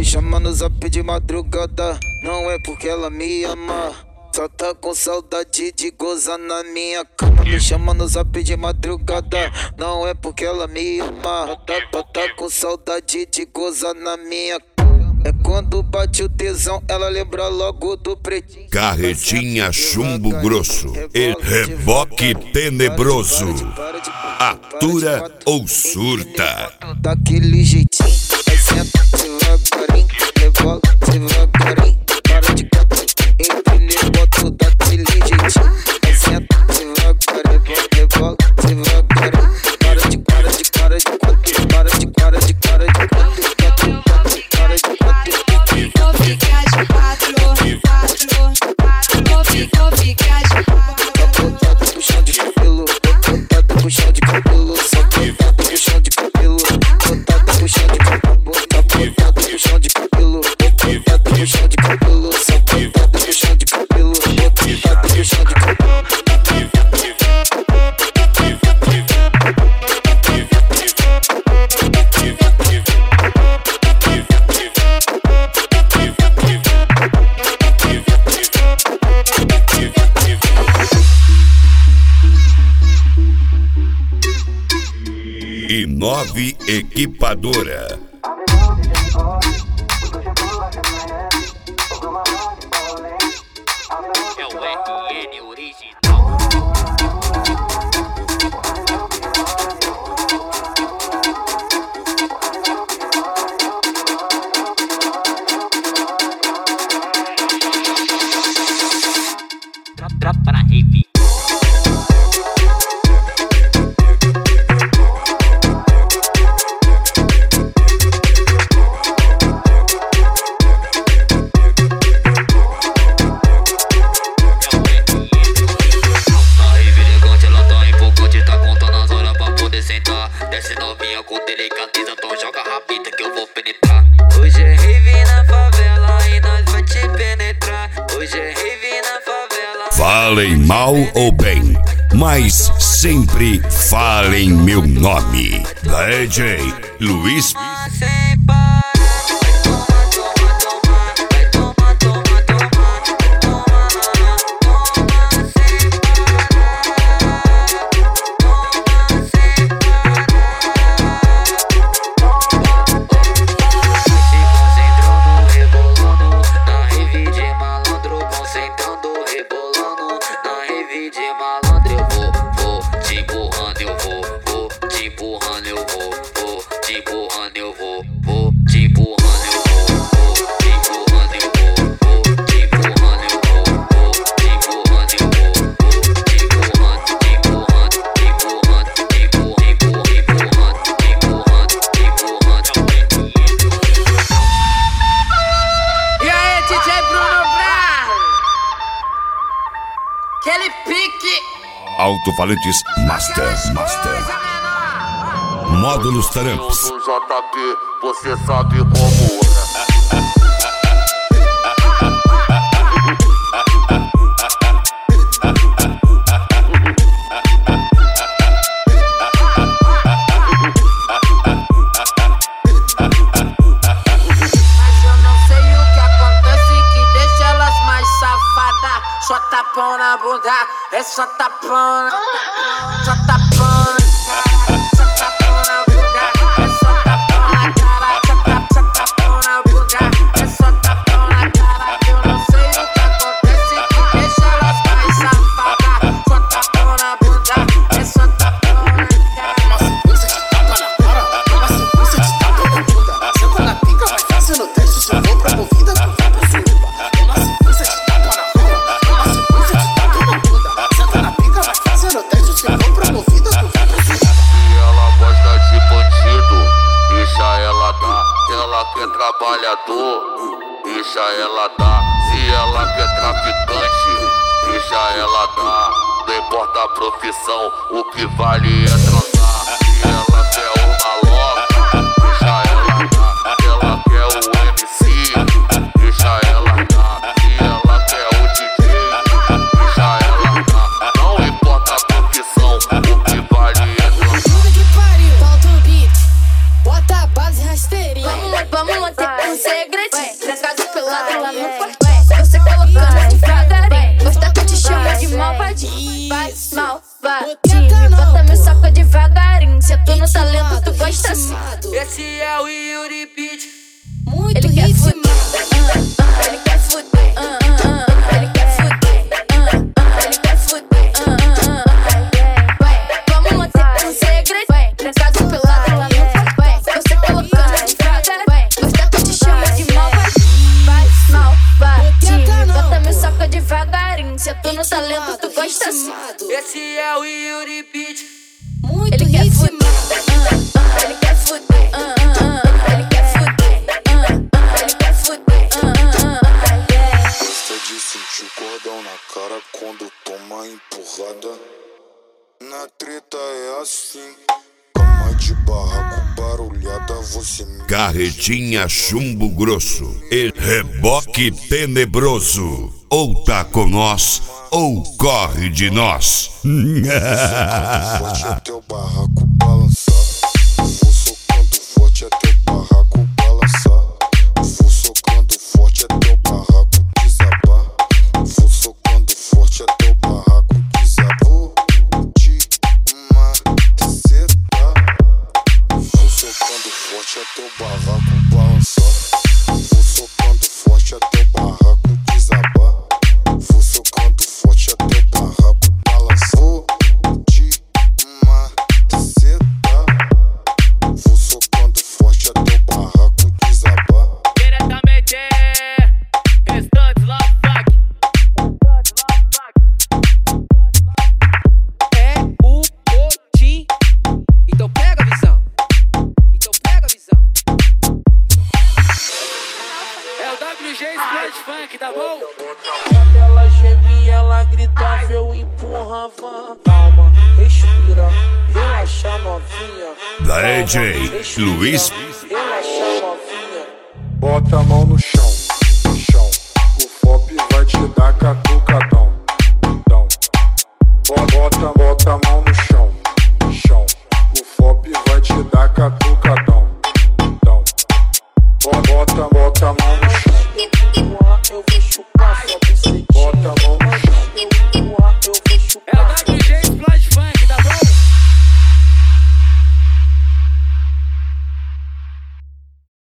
me chama no zap de madrugada, não é porque ela me ama, só tá com saudade de gozar na minha cama. Me chama no zap de madrugada, não é porque ela me ama, tá com saudade de gozar na minha cama. É quando bate o tesão, ela lembra logo do pretinho. Carretinha chumbo grosso e reboque tenebroso. Atura ou surta. Daquele jeitinho, vai senta devagarinho, rebola devagarinho, para de catar, empilha, bota daquele jeitinho. Vai senta devagarinho, rebola devagarinho, para de Vou ficar de quatro, vou ficar de quatro. botado pro chão de cabelo, botado pro chão de cabelo, só botado pro chão de cabelo, botado pro chão de cabelo, botado pro chão de cabelo, botado pro chão de cabelo, só botado pro chão de cabelo, botado pro chão de cabelo. Inove Equipadora. É o RN original. Tropa na rave. Desce novinha com delicadeza, então joga rapita que eu vou penetrar. Hoje é rave na favela e nós vai te penetrar. Hoje é rave na favela. Falem mal ou bem, mas sempre falem meu nome. DJ Luiz. Sem parar. Aquele pique. Alto-falantes Master. Módulos Taramps. JP, você sabe como é. Só tapão na bunda, é só tapão, só tapão, só tapão na bunda, é só tapão na cara, só tapão na bunda, é só tapão na cara. Eu não sei o que acontece que deixa elas mais safadas. Só tapão na bunda, é só tapão na cara. Uma sequência de tapa na cara, uma sequência de tapa na bunda. Senta na pica, vai fazendo teste, se eu vou pra movida, tu vai pra suruba. Uma sequência de tapa na cara. Ela quer trabalhador, deixa ela dar. Se ela quer traficante, deixa ela dar. Não importa a profissão, o que vale é transar. Se ela quer uma loca, deixa ela dar. Se ela quer o MC, deixa ela dar. Se ela quer o DJ, deixa ela dar. Não importa a profissão, o que vale é transar. Puta que pariu, solta o beat, bota a base rasteirinha. Vamos manter um segredo. é o Yuri Beat. Muito ele ritmo. Ele quer fuder. Ele quer fuder. Ele quer fuder. Gosta de sentir o cordão na cara quando toma empurrada. Na treta é assim. Cama de barraco barulhada, você me... Carretinha chumbo grosso e reboque tenebroso. Ou tá com nós, ou corre de nós. Forte até o barraco balançar. Vou socando forte até o barraco balançar. Vou socando forte até o barraco desabar. Vou socando forte até o barraco desabar. Vou te macetar. Vou socando forte até o barraco balançar. Vou socando forte até o barraco desabar. Vou socando forte até o barraco balançar. Vou te macetar. Vou socando forte até o barraco desabar. Diretamente, Restantes Love Fuck. É o Potim. Então pega a visão. Então pega a visão. É o WG Splash Funk, tá bom? Ela geme, ela gritava, eu empurrava. Calma, respira, relaxa novinha. DJ Luiz Relaxa novinha. Bota a mão no chão, no chão. O FOP vai te dar catucadão. Então, bota a mão no chão, no chão. O FOP vai te dar catucadão. Então, bota a mão no